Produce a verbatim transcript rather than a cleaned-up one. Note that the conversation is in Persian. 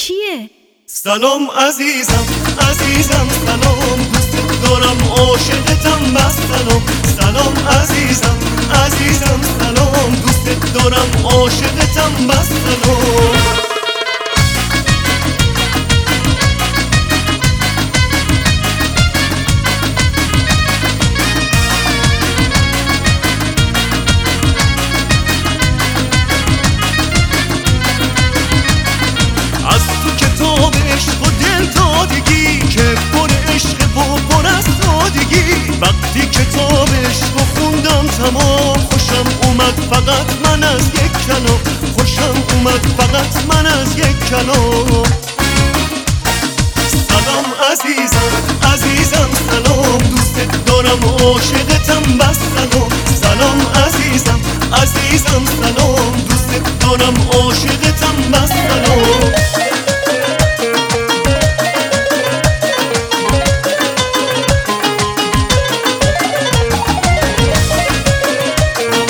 چیه؟ سلام عزیزم عزیزم سلام، دوست دارم عاشقتم بس سلام. سلام عزیزم عزیزم سلام، دوست دارم عاشقتم بس سلام. از تو کتاب عشق و دل دادگی که پر عشق و پر از سادگی، وقتی کتاب عشق و خوندم تمام، خوشم اومد فقط من از یک کلام، خوشم اومد فقط من از یک کلام. سلام عزیزم عزیزم سلام، دوست دارم عاشقتم بس سلام. سلام عزیزم عزیزم سلام، دوست دارم عاشقتم بس